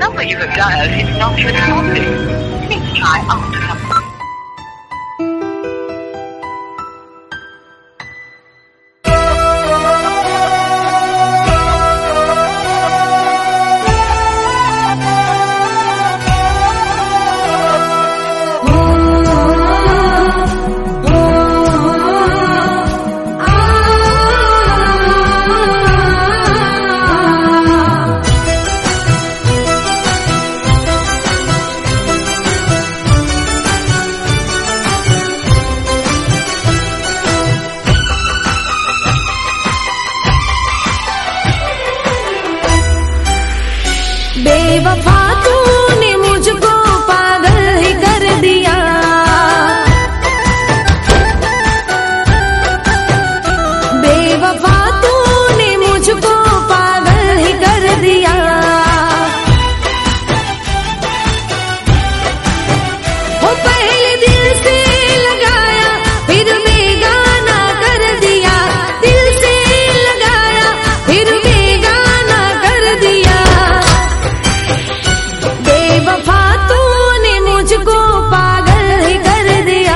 number you have dialed is not responsive. Please try after some time. बेवफा तूने मुझको पागल ही कर दिया, बेवफा तूने मुझको पागल ही कर दिया। वो पहले दिल से लगाया फिर बेगाना कर दिया, दिल से लगाया फिर बेगाना कर दिया। बेवफा तूने मुझको पागल ही कर दिया,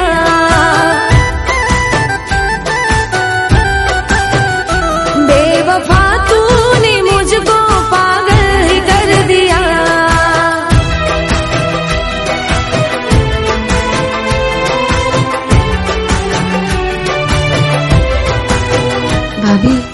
बेवफा तूने मुझको पागल ही कर दिया। भाभी